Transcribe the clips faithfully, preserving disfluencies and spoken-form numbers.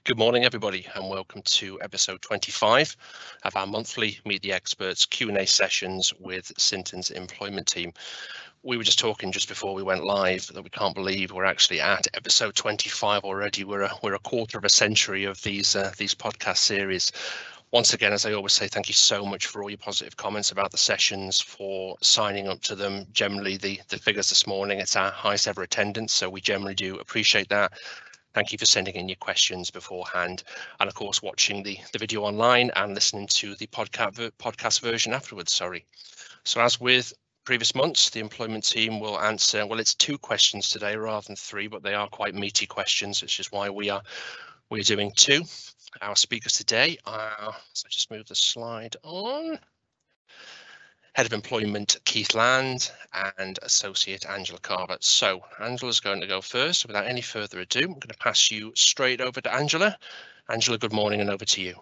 Good morning, everybody, and welcome to episode twenty-five of our monthly Meet the Experts Q and A sessions with Synton's employment team. We were just talking just before we went live that we can't believe we're actually at episode twenty-five already. We're a, we're a quarter of a century of these uh, these podcast series. Once again, as I always say, thank you so much for all your positive comments about the sessions, for signing up to them. Generally, the, the figures this morning, it's our highest ever attendance, so we generally do appreciate that. Thank you for sending in your questions beforehand, and of course watching the, the video online and listening to the podcast, podcast version afterwards, sorry. So as with previous months, the employment team will answer, well, it's two questions today rather than three, but they are quite meaty questions, which is why we are we're doing two. Our speakers today are, so just move the slide on. Head of Employment, Keith Land, and Associate Angela Carver. So Angela's going to go first. Without any further ado, I'm going to pass you straight over to Angela. Angela, good morning, and over to you.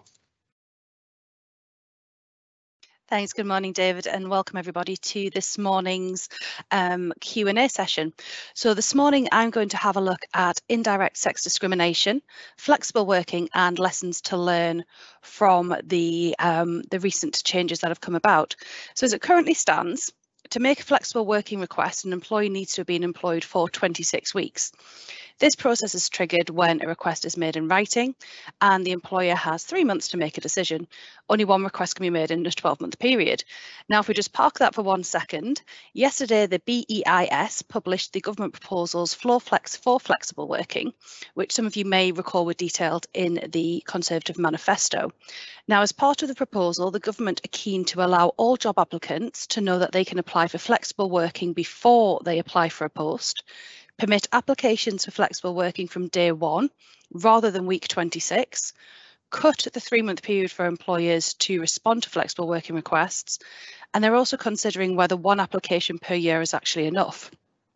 Thanks. Good morning, David, and welcome everybody to this morning's um, Q and A session. So this morning I'm going to have a look at indirect sex discrimination, flexible working, and lessons to learn from the, um, the recent changes that have come about. So as it currently stands, to make a flexible working request, an employee needs to have been employed for twenty-six weeks. This process is triggered when a request is made in writing and the employer has three months to make a decision. Only one request can be made in a twelve month period. Now, if we just park that for one second, yesterday the B E I S published the government proposals for, flex, for flexible working, which some of you may recall were detailed in the Conservative manifesto. Now, as part of the proposal, the government are keen to allow all job applicants to know that they can apply for flexible working before they apply for a post, permit applications for flexible working from day one rather than week twenty-six, cut the three-month period for employers to respond to flexible working requests, and they're also considering whether one application per year is actually enough.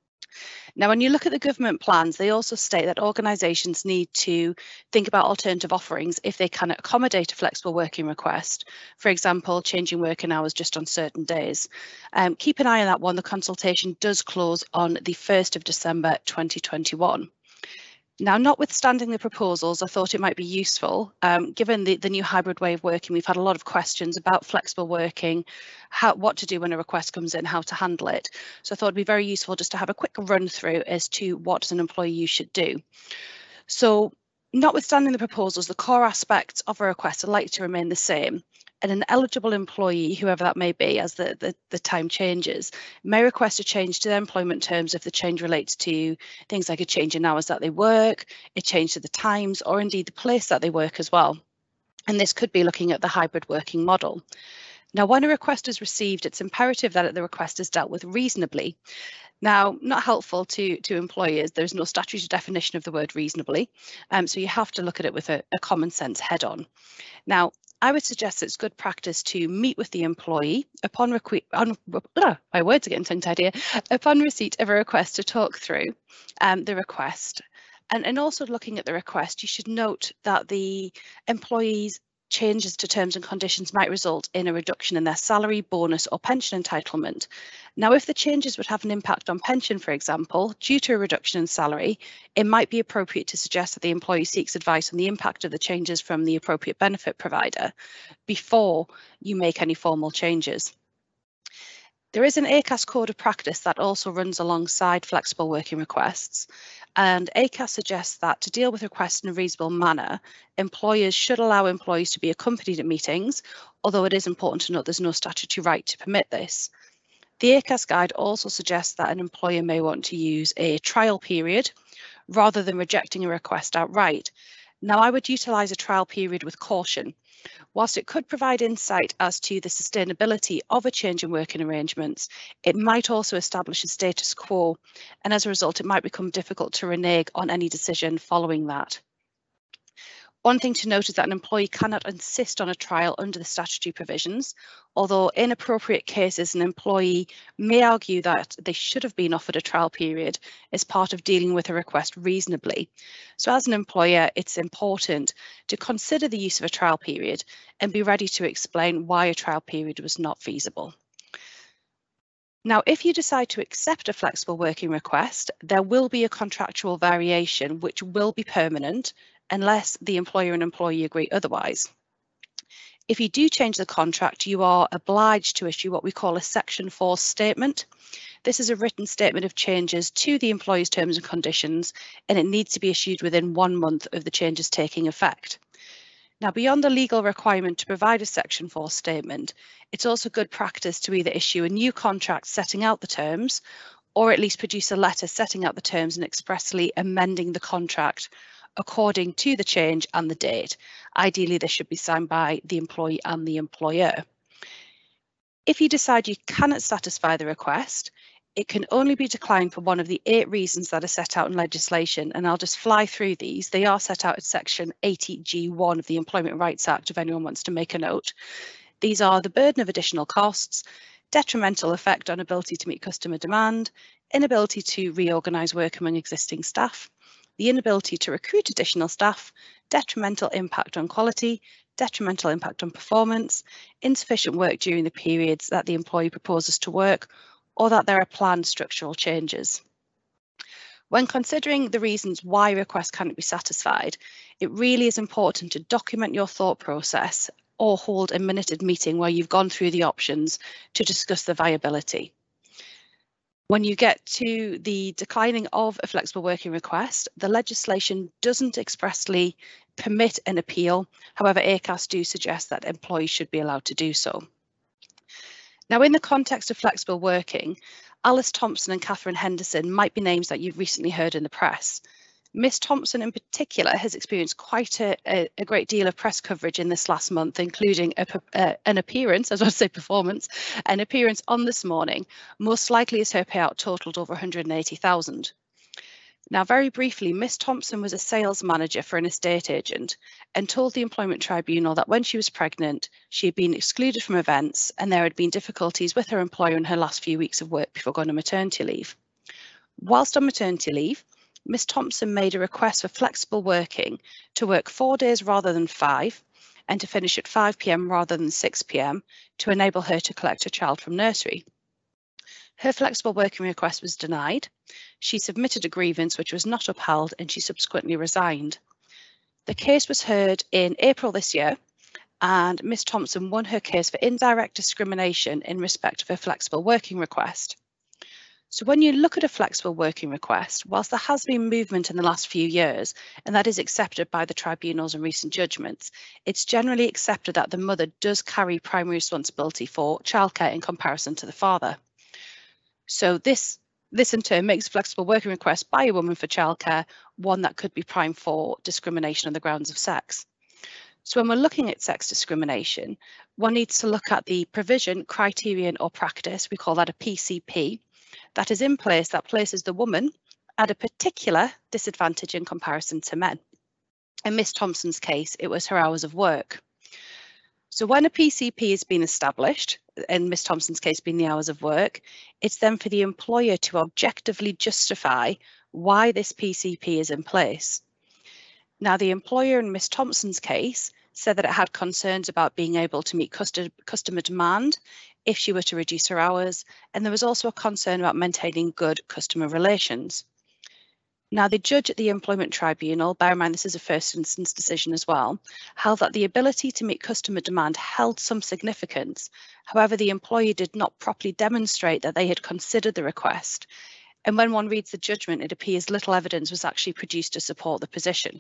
Now, when you look at the government plans, they also state that organisations need to think about alternative offerings if they can accommodate a flexible working request. For example, changing working hours just on certain days. Um, keep an eye on that one. The consultation does close on the first of December twenty twenty-one. Now, notwithstanding the proposals, I thought it might be useful, um, given the, the new hybrid way of working. We've had a lot of questions about flexible working, how, what to do when a request comes in, how to handle it. So I thought it'd be very useful just to have a quick run through as to what as an employee you should do. So notwithstanding the proposals, the core aspects of a request are likely to remain the same. And an eligible employee, whoever that may be, as the, the, the time changes, may request a change to their employment terms if the change relates to things like a change in hours that they work, a change to the times, or indeed the place that they work as well. And this could be looking at the hybrid working model. Now, when a request is received, it's imperative that the request is dealt with reasonably. Now, not helpful to, to employers, there's no statutory definition of the word reasonably, um, so you have to look at it with a, a common sense head on. Now, I would suggest it's good practice to meet with the employee upon request, on, uh, my words are getting tongue-tied here, upon receipt of a request to talk through um, the request. And, and also looking at the request, you should note that the employee's changes to terms and conditions might result in a reduction in their salary, bonus or pension entitlement. Now, if the changes would have an impact on pension, for example, due to a reduction in salary, it might be appropriate to suggest that the employee seeks advice on the impact of the changes from the appropriate benefit provider before you make any formal changes. There is an A C A S code of practice that also runs alongside flexible working requests, and A C A S suggests that to deal with requests in a reasonable manner, employers should allow employees to be accompanied at meetings, although it is important to note there's no statutory right to permit this. The A C A S guide also suggests that an employer may want to use a trial period rather than rejecting a request outright. Now, I would utilise a trial period with caution. Whilst it could provide insight as to the sustainability of a change in working arrangements, it might also establish a status quo, and as a result, it might become difficult to renege on any decision following that. One thing to note is that an employee cannot insist on a trial under the statutory provisions, although in appropriate cases, an employee may argue that they should have been offered a trial period as part of dealing with a request reasonably. So as an employer, it's important to consider the use of a trial period and be ready to explain why a trial period was not feasible. Now, if you decide to accept a flexible working request, there will be a contractual variation which will be permanent unless the employer and employee agree otherwise. If you do change the contract, you are obliged to issue what we call a Section four statement. This is a written statement of changes to the employee's terms and conditions, and it needs to be issued within one month of the changes taking effect. Now, beyond the legal requirement to provide a Section four statement, it's also good practice to either issue a new contract setting out the terms, or at least produce a letter setting out the terms and expressly amending the contract according to the change and the date. Ideally, this should be signed by the employee and the employer. If you decide you cannot satisfy the request, it can only be declined for one of the eight reasons that are set out in legislation, and I'll just fly through these. They are set out at section eighty G one of the Employment Rights Act, if anyone wants to make a note. These are the burden of additional costs, detrimental effect on ability to meet customer demand, inability to reorganise work among existing staff, the inability to recruit additional staff, detrimental impact on quality, detrimental impact on performance, insufficient work during the periods that the employee proposes to work, or that there are planned structural changes. When considering the reasons why requests cannot be satisfied, it really is important to document your thought process or hold a minuted meeting where you've gone through the options to discuss the viability. When you get to the declining of a flexible working request, the legislation doesn't expressly permit an appeal. However, A C A S do suggest that employees should be allowed to do so. Now, in the context of flexible working, Alice Thompson and Catherine Henderson might be names that you've recently heard in the press. Miss Thompson in particular has experienced quite a, a, a great deal of press coverage in this last month, including a, uh, an appearance, as I say performance, an appearance on This Morning, most likely as her payout totalled over one hundred eighty thousand. Now, very briefly, Miss Thompson was a sales manager for an estate agent and told the Employment Tribunal that when she was pregnant, she had been excluded from events and there had been difficulties with her employer in her last few weeks of work before going on maternity leave. Whilst on maternity leave, Miss Thompson made a request for flexible working to work four days rather than five and to finish at five p m rather than six p m to enable her to collect her child from nursery. Her flexible working request was denied. She submitted a grievance which was not upheld and she subsequently resigned. The case was heard in April this year and Miss Thompson won her case for indirect discrimination in respect of her flexible working request. So when you look at a flexible working request, whilst there has been movement in the last few years, and that is accepted by the tribunals and recent judgments, it's generally accepted that the mother does carry primary responsibility for childcare in comparison to the father. So this, this in turn makes a flexible working request by a woman for childcare one that could be prime for discrimination on the grounds of sex. So when we're looking at sex discrimination, one needs to look at the provision, criterion or practice, we call that a P C P, that is in place that places the woman at a particular disadvantage in comparison to men. In Miss Thompson's case, it was her hours of work. So when a P C P has been established, in Miss Thompson's case being the hours of work, it's then for the employer to objectively justify why this P C P is in place. Now, the employer in Miss Thompson's case said that it had concerns about being able to meet customer demand if she were to reduce her hours, and there was also a concern about maintaining good customer relations. Now, the judge at the Employment Tribunal, bear in mind this is a first instance decision as well, held that the ability to meet customer demand held some significance. However, the employer did not properly demonstrate that they had considered the request. And when one reads the judgment, it appears little evidence was actually produced to support the position.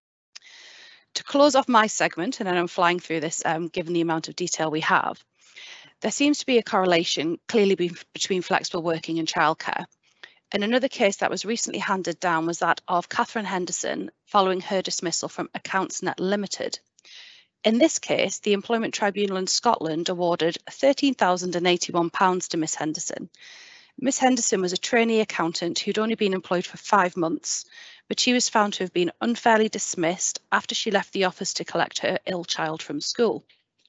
To close off my segment, and then I'm flying through this um, given the amount of detail we have, there seems to be a correlation clearly be between flexible working and childcare. And another case that was recently handed down was that of Catherine Henderson following her dismissal from AccountsNet Limited. In this case, the Employment Tribunal in Scotland awarded thirteen thousand eighty-one pounds to Miss Henderson. Miss Henderson was a trainee accountant who'd only been employed for five months, but she was found to have been unfairly dismissed after she left the office to collect her ill child from school.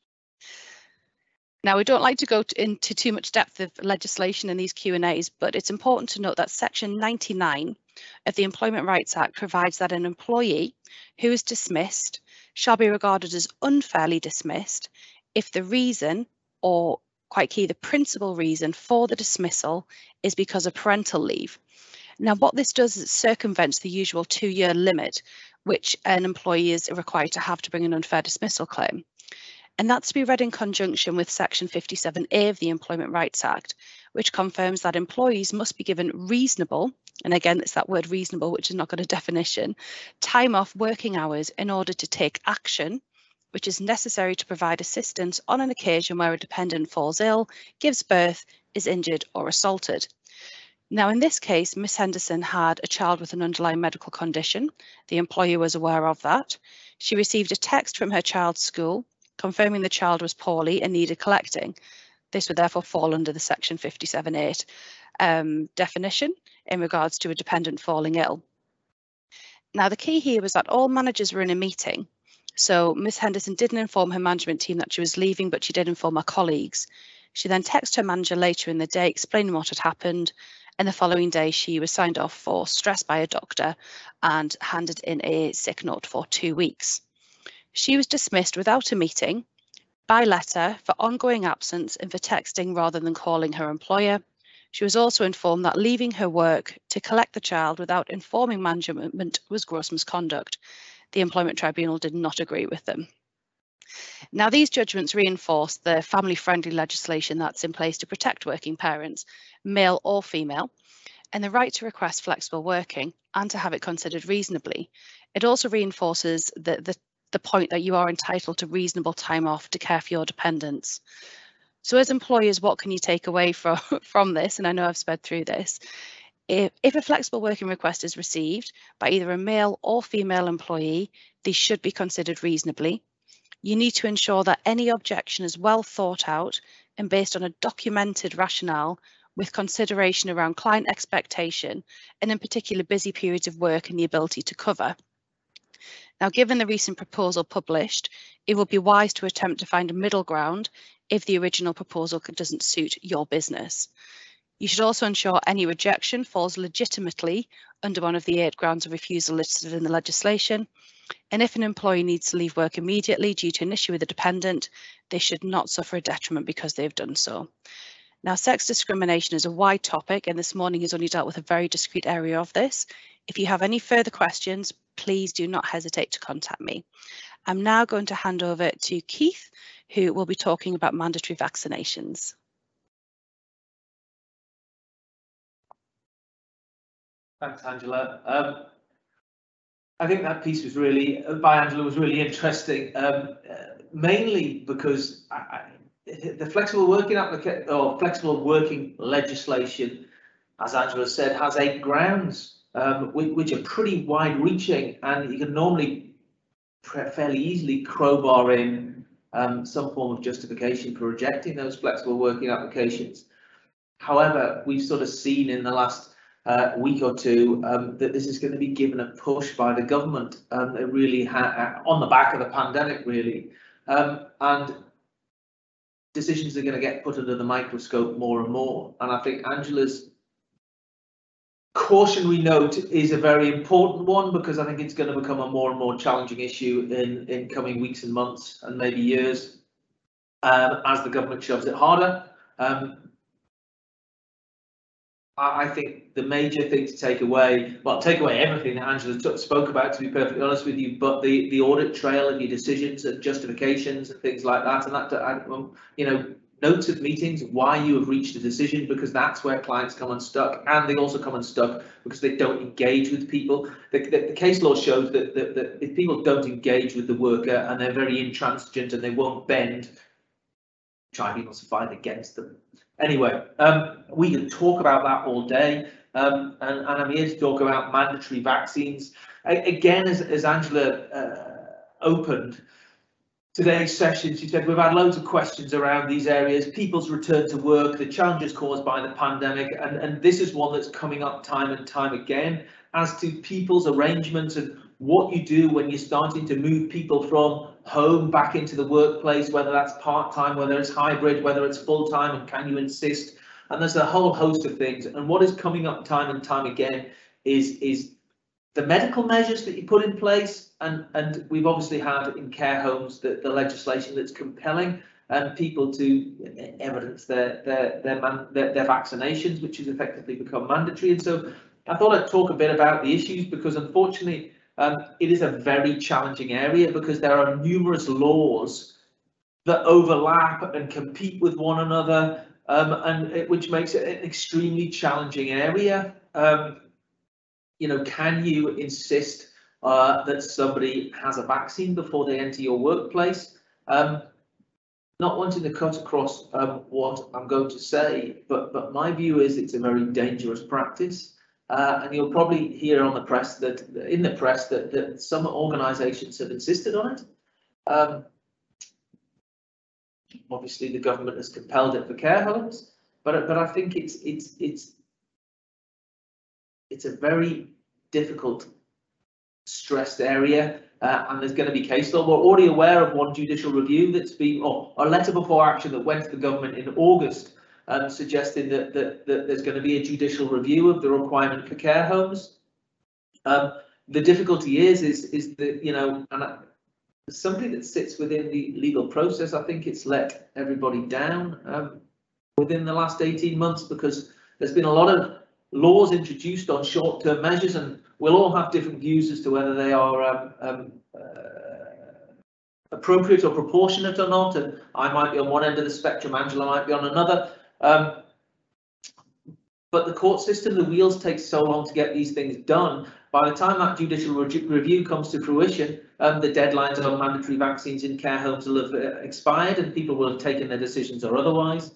Now, we don't like to go to, into too much depth of legislation in these Q and A's, but it's important to note that Section ninety-nine of the Employment Rights Act provides that an employee who is dismissed shall be regarded as unfairly dismissed if the reason, or quite key, the principal reason for the dismissal is because of parental leave. Now, what this does is it circumvents the usual two-year limit, which an employee is required to have to bring an unfair dismissal claim. And that's to be read in conjunction with Section fifty-seven A of the Employment Rights Act, which confirms that employees must be given reasonable, and again, it's that word reasonable, which is not got a definition, time off working hours in order to take action, which is necessary to provide assistance on an occasion where a dependent falls ill, gives birth, is injured or assaulted. Now, in this case, Miss Henderson had a child with an underlying medical condition. The employer was aware of that. She received a text from her child's school confirming the child was poorly and needed collecting. This would therefore fall under the Section fifty-seven eight um, definition in regards to a dependent falling ill. Now, the key here was that all managers were in a meeting. So Miss Henderson didn't inform her management team that she was leaving, but she did inform her colleagues. She then texted her manager later in the day explaining what had happened, and the following day she was signed off for stress by a doctor and handed in a sick note for two weeks. She was dismissed without a meeting, by letter, for ongoing absence and for texting rather than calling her employer. She was also informed that leaving her work to collect the child without informing management was gross misconduct. The Employment Tribunal did not agree with them. Now, these judgments reinforce the family-friendly legislation that's in place to protect working parents, male or female, and the right to request flexible working and to have it considered reasonably. It also reinforces the, the, the point that you are entitled to reasonable time off to care for your dependents. So as employers, what can you take away from, from this? And I know I've sped through this. If, if a flexible working request is received by either a male or female employee, these should be considered reasonably. You need to ensure that any objection is well thought out and based on a documented rationale with consideration around client expectation and in particular busy periods of work and the ability to cover. Now, given the recent proposal published, it would be wise to attempt to find a middle ground if the original proposal doesn't suit your business. You should also ensure any rejection falls legitimately under one of the eight grounds of refusal listed in the legislation. And if an employee needs to leave work immediately due to an issue with a dependent, they should not suffer a detriment because they've done so. Now, sex discrimination is a wide topic, and this morning has only dealt with a very discrete area of this. If you have any further questions, please do not hesitate to contact me. I'm now going to hand over to Keith, who will be talking about mandatory vaccinations. Thanks, Angela. Um, I think that piece was really, by Angela, was really interesting, um, uh, mainly because I, I, the flexible working application or flexible working legislation, as Angela said, has eight grounds, um, which, which are pretty wide-reaching, and you can normally fairly easily crowbar in um, some form of justification for rejecting those flexible working applications. However, we've sort of seen in the last Uh, week or two um, that this is going to be given a push by the government. Um, it really ha on the back of the pandemic, really, um, and decisions are going to get put under the microscope more and more. And I think Angela's cautionary note is a very important one, because I think it's going to become a more and more challenging issue in in coming weeks and months and maybe years um, as the government shoves it harder. Um, I think the major thing to take away, well, take away everything that Angela spoke about, to be perfectly honest with you, but the, the audit trail of your decisions and justifications and things like that, and that, you know, notes of meetings, why you have reached a decision, because that's where clients come unstuck, and they also come unstuck because they don't engage with people. The, the, the case law shows that, that, that if people don't engage with the worker and they're very intransigent and they won't bend, tribunals fight against them. Anyway, um, we can talk about that all day, um, and, and I'm here to talk about mandatory vaccines. I, again, as, as Angela uh, opened today's session, she said we've had loads of questions around these areas, people's return to work, the challenges caused by the pandemic, and, and this is one that's coming up time and time again, as to people's arrangements and what you do when you're starting to move people from home back into the workplace, whether that's part-time, whether it's hybrid, whether it's full-time, and can you insist? And there's a whole host of things. And what is coming up time and time again is, is the medical measures that you put in place. And, and we've obviously had in care homes the, the legislation that's compelling um, people to evidence their, their, their, man, their, their vaccinations, which has effectively become mandatory. And so I thought I'd talk a bit about the issues because unfortunately um, it is a very challenging area because there are numerous laws that overlap and compete with one another, um, and it, which makes it an extremely challenging area. Um, you know, can you insist uh, that somebody has a vaccine before they enter your workplace? Um, not wanting to cut across um, what I'm going to say, but but my view is it's a very dangerous practice, uh, and you'll probably hear on the press that in the press that, that some organisations have insisted on it. Um, obviously, the government has compelled it for care homes, but but I think it's it's it's it's a very difficult, stressed area. Uh, and there's going to be case law. We're already aware of one judicial review that's been, or a letter before action that went to the government in August, um, suggesting that, that, that there's going to be a judicial review of the requirement for care homes. Um, the difficulty is, is, is that, you know, and I, somebody that sits within the legal process, I think it's let everybody down um, within the last eighteen months because there's been a lot of laws introduced on short-term measures, and we'll all have different views as to whether they are um, um, uh, appropriate or proportionate or not. And I might be on one end of the spectrum, Angela might be on another. Um, but the court system, the wheels take so long to get these things done. By the time that judicial re review comes to fruition, um, the deadlines on mandatory vaccines in care homes will have uh, expired, and people will have taken their decisions or otherwise.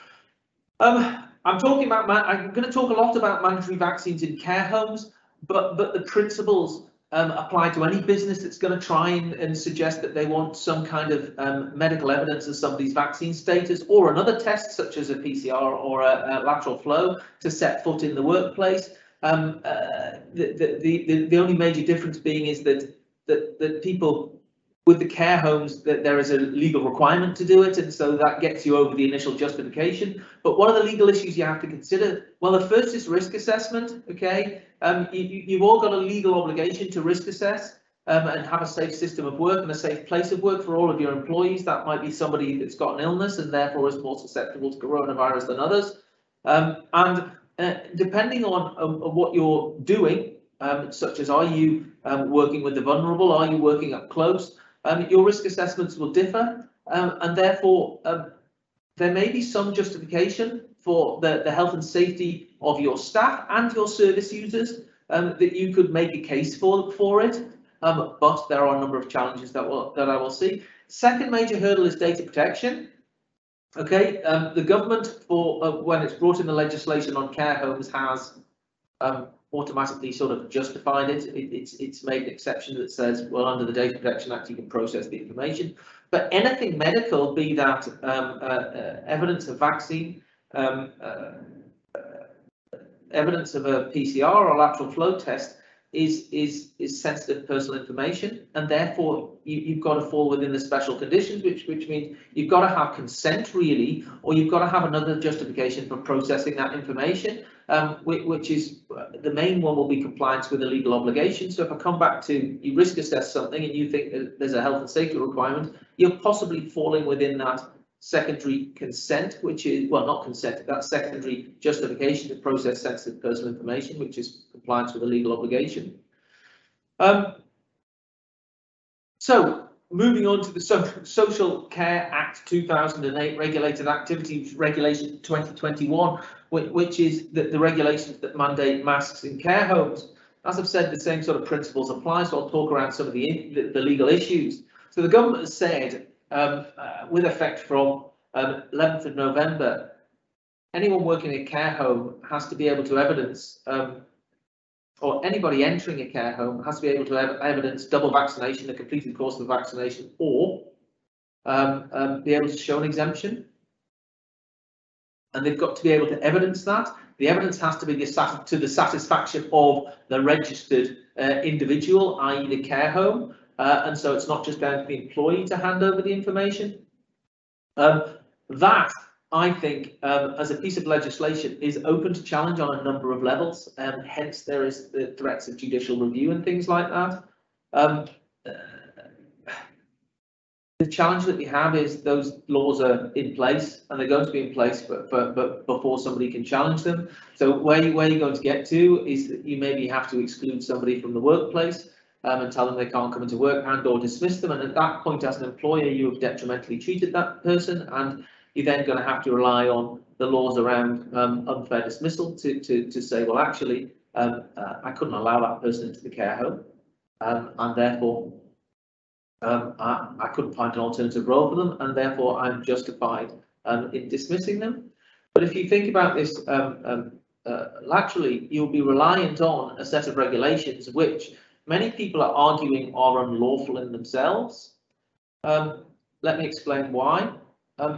Um, I'm talking about, I'm going to talk a lot about mandatory vaccines in care homes, but but the principles um, apply to any business that's going to try and, and suggest that they want some kind of um, medical evidence of somebody's vaccine status or another test such as a P C R or a, a lateral flow to set foot in the workplace. Um, uh, the, the, the, the only major difference being is that, that, that people with the care homes, that there is a legal requirement to do it, and so that gets you over the initial justification. But what are the legal issues you have to consider? Well, the first is risk assessment. Okay, um, you, you've all got a legal obligation to risk assess um, and have a safe system of work and a safe place of work for all of your employees. That might be somebody that's got an illness and therefore is more susceptible to coronavirus than others. Um, and uh, depending on, um, on what you're doing, um, such as are you um, working with the vulnerable, are you working up close? Um, your risk assessments will differ, um, and therefore um, there may be some justification for the, the health and safety of your staff and your service users um, that you could make a case for for it. Um, but there are a number of challenges that will that I will see. Second major hurdle is data protection. Okay, um, the government for uh, when it's brought in the legislation on care homes has um, automatically sort of justified it. it. It's it's made an exception that says, well, under the Data Protection Act, you can process the information. But anything medical, be that um, uh, uh, evidence of vaccine, um, uh, uh, evidence of a P C R or lateral flow test, is is is sensitive personal information, and therefore you, you've got to fall within the special conditions, which which means you've got to have consent really, or you've got to have another justification for processing that information. Um, which, which is uh, the main one will be compliance with a legal obligation. So if I come back to you risk assess something and you think that there's a health and safety requirement, you're possibly falling within that secondary consent, which is, well, not consent, that secondary justification to process sensitive personal information, which is compliance with a legal obligation. Um, so moving on to the so Social Care Act two thousand eight Regulated Activities Regulation twenty twenty-one, which, which is the, the regulations that mandate masks in care homes. As I've said, the same sort of principles apply, so I'll talk around some of the, the, the legal issues. So the government has said, um, uh, with effect from um, eleventh of November, anyone working in a care home has to be able to evidence, um, or anybody entering a care home has to be able to ev evidence double vaccination, a completed course of vaccination, or um, um, be able to show an exemption. And they've got to be able to evidence that. The evidence has to be the to the satisfaction of the registered uh, individual, that is the care home. Uh, and so it's not just down to the employee to hand over the information. Um, that, I think, um, as a piece of legislation, is open to challenge on a number of levels, and um, hence there is the threats of judicial review and things like that. Um, uh, the challenge that we have is those laws are in place and they're going to be in place but, but, but before somebody can challenge them. So where, you, where you're going to get to is that you maybe have to exclude somebody from the workplace um, and tell them they can't come into work and or dismiss them. And at that point, as an employer, you have detrimentally treated that person, and you're then going to have to rely on the laws around um, unfair dismissal to, to, to say, well, actually, um, uh, I couldn't allow that person into the care home, um, and therefore um, I, I couldn't find an alternative role for them, and therefore I'm justified um, in dismissing them. But if you think about this um, um, uh, laterally, you'll be reliant on a set of regulations which many people are arguing are unlawful in themselves. Um, let me explain why. Um,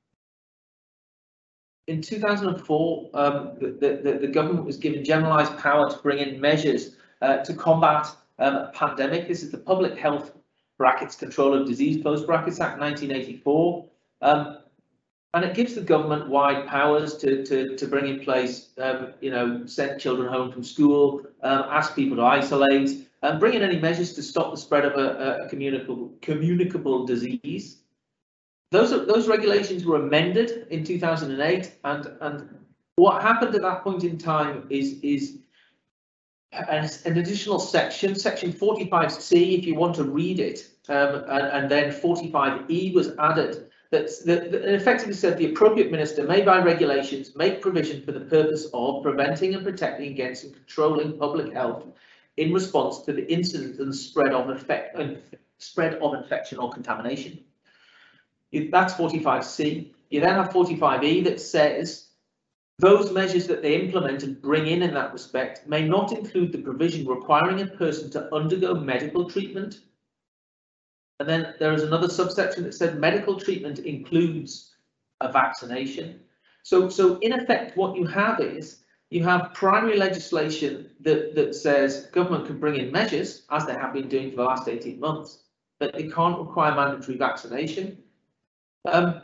In two thousand four, um, the, the, the government was given generalised power to bring in measures uh, to combat um, a pandemic. This is the Public Health brackets Control of Disease close brackets Act nineteen eighty-four, um, and it gives the government wide powers to to, to bring in place, um, you know, send children home from school, um, ask people to isolate, and bring in any measures to stop the spread of a, a communicable communicable disease. Those, are, those regulations were amended in two thousand eight, and, and what happened at that point in time is, is an, an additional section, section forty-five C, if you want to read it, um, and, and then forty-five E was added, that, that, that effectively said the appropriate minister may by regulations make provision for the purpose of preventing and protecting against and controlling public health in response to the incidence and spread of, effect, spread of infection or contamination. That's forty-five C. You then have forty-five E that says those measures that they implement and bring in in that respect may not include the provision requiring a person to undergo medical treatment. And then there is another subsection that said medical treatment includes a vaccination. So, so in effect, what you have is you have primary legislation that, that says government can bring in measures, as they have been doing for the last eighteen months, but it can't require mandatory vaccination. Um,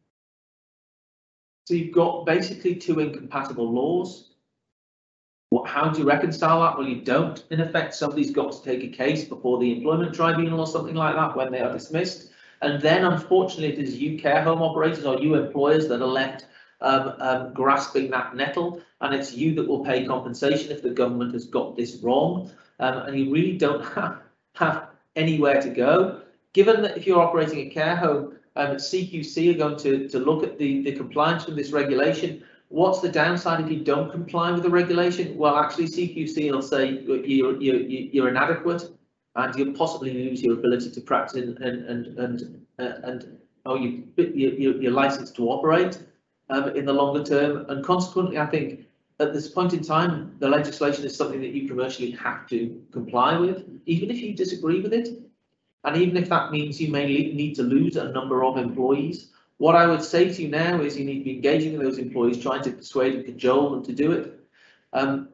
so you've got basically two incompatible laws. What, how do you reconcile that? Well, you don't. In effect, somebody's got to take a case before the employment tribunal or something like that when they are dismissed. And then, unfortunately, it is you care home operators or you employers that are left um, um, grasping that nettle, and it's you that will pay compensation if the government has got this wrong. Um, and you really don't have, have anywhere to go. Given that if you're operating a care home, Um, C Q C are going to, to look at the, the compliance with this regulation. What's the downside if you don't comply with the regulation? Well, actually, C Q C will say you're, you're, you're inadequate and you'll possibly lose your ability to practice and, and, and, uh, and oh, you, you, you're licensed to operate um, in the longer term. And consequently, I think at this point in time, the legislation is something that you commercially have to comply with, even if you disagree with it. And even if that means you may need to lose a number of employees, what I would say to you now is you need to be engaging with those employees, trying to persuade and cajole them to do it. Um,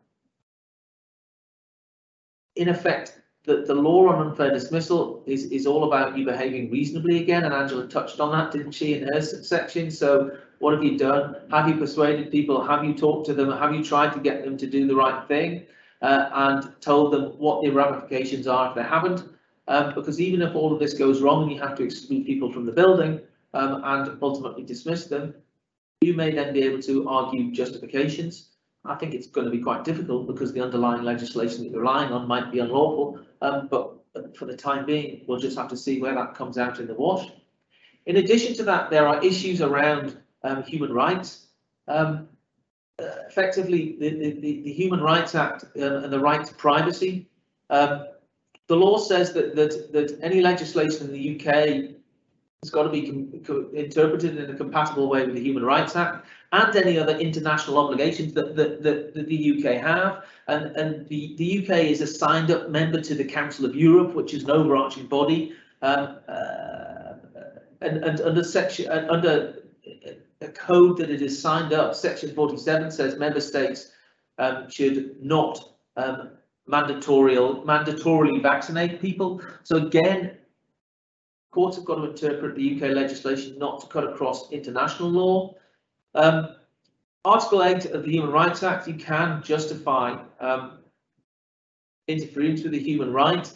in effect, the, the law on unfair dismissal is, is all about you behaving reasonably again, and Angela touched on that, didn't she, in her section? So what have you done? Have you persuaded people? Have you talked to them? Have you tried to get them to do the right thing uh, and told them what the ramifications are if they haven't? Um, because even if all of this goes wrong and you have to exclude people from the building um, and ultimately dismiss them, you may then be able to argue justifications. I think it's going to be quite difficult because the underlying legislation that you're relying on might be unlawful, um, but for the time being, we'll just have to see where that comes out in the wash. In addition to that, there are issues around um, human rights. Um, uh, effectively, the, the, the Human Rights Act uh, and the right to privacy. Um, The law says that, that, that any legislation in the U K has got to be interpreted in a compatible way with the Human Rights Act and any other international obligations that, that, that, that the U K have. And, and the, the U K is a signed up member to the Council of Europe, which is an overarching body. Um, uh, and, and under section uh, under a code that it is signed up, section forty-seven says member states um, should not um, mandatorial, mandatorily vaccinate people. So again, courts have got to interpret the U K legislation not to cut across international law. Um, Article eight of the Human Rights Act, you can justify um, interference with the human right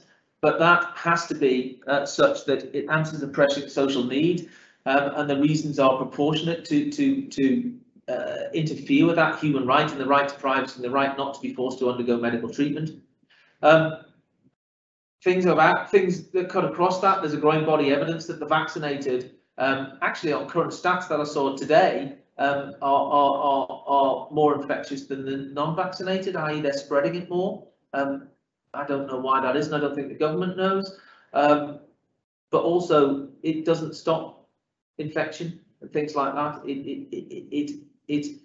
but that has to be uh, such that it answers a pressing social need, um, and the reasons are proportionate to to to uh, interfere with that human right and the right to privacy and the right not to be forced to undergo medical treatment. Um, things about things that cut across that. There's a growing body of evidence that the vaccinated, um, actually on current stats that I saw today, um, are, are, are, are more infectious than the non-vaccinated, that is they're spreading it more. Um, I don't know why that is, and I don't think the government knows. Um, but also, it doesn't stop infection and things like that. It it it it it,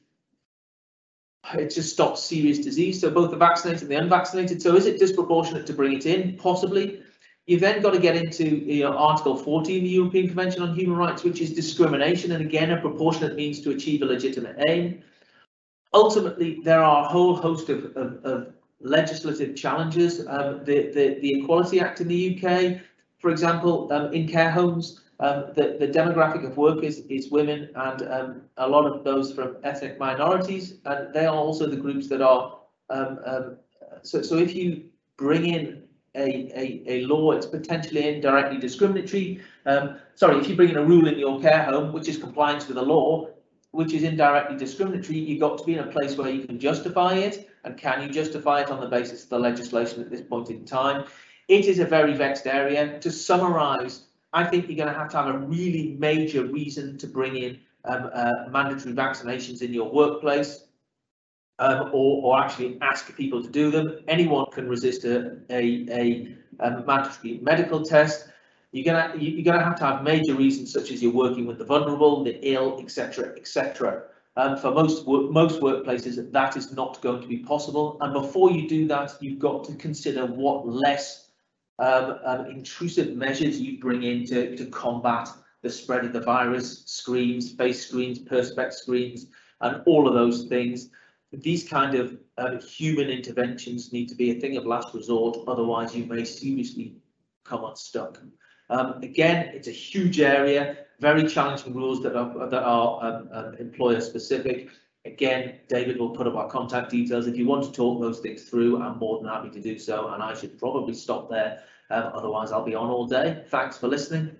it just stops serious disease. So both the vaccinated and the unvaccinated. So is it disproportionate to bring it in? Possibly. You've then got to get into, you know, Article forty in the European Convention on Human Rights, which is discrimination, and again, a proportionate means to achieve a legitimate aim. Ultimately, there are a whole host of, of, of legislative challenges. Um, the, the, the Equality Act in the U K, for example, um, in care homes, um, the, the demographic of workers is women, and um, a lot of those from ethnic minorities, and they are also the groups that are, um, um, so, so if you bring in A, a, a law, it's potentially indirectly discriminatory. Um, sorry, if you bring in a rule in your care home, which is compliance with the law, which is indirectly discriminatory, you've got to be in a place where you can justify it. And can you justify it on the basis of the legislation at this point in time? It is a very vexed area. To summarise, I think you're going to have to have a really major reason to bring in um, uh, mandatory vaccinations in your workplace. Um, or, or actually ask people to do them. Anyone can resist a, a, a, a mandatory medical test. You're gonna you're gonna have to have major reasons, such as you're working with the vulnerable, the ill, et cetera, et cetera. Um, for most most workplaces, that is not going to be possible. And before you do that, you've got to consider what less um, um, intrusive measures you bring in to, to combat the spread of the virus. Screens, face screens, perspex screens, and all of those things. These kind of uh, human interventions need to be a thing of last resort, otherwise you may seriously come unstuck. Um, again, it's a huge area, very challenging rules that are, that are um, um, employer specific. Again, David will put up our contact details. If you want to talk those things through, I'm more than happy to do so, and I should probably stop there, um, otherwise I'll be on all day. Thanks for listening.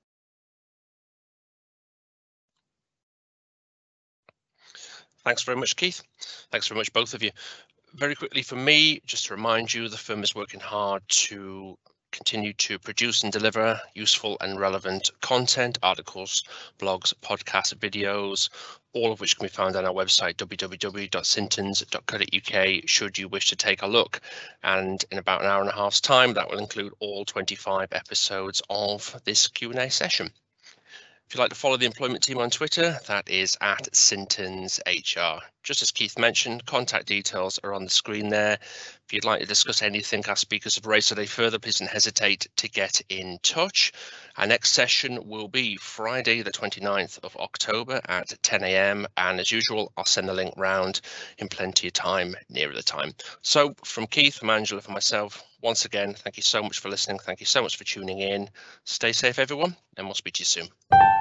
Thanks very much, Keith. Thanks very much, both of you. Very quickly for me, just to remind you, the firm is working hard to continue to produce and deliver useful and relevant content, articles, blogs, podcasts, videos, all of which can be found on our website, w w w dot sintons dot co dot u k, should you wish to take a look. And in about an hour and a half's time, that will include all twenty-five episodes of this Q and A session. If you'd like to follow the employment team on Twitter, that is at Sintons H R. Just as Keith mentioned, contact details are on the screen there. If you'd like to discuss anything our speakers have raised today further, please don't hesitate to get in touch. Our next session will be Friday, the twenty-ninth of October at ten a m. And as usual, I'll send the link round in plenty of time nearer the time. So from Keith, from Angela, from myself, once again, thank you so much for listening. Thank you so much for tuning in. Stay safe, everyone, and we'll speak to you soon.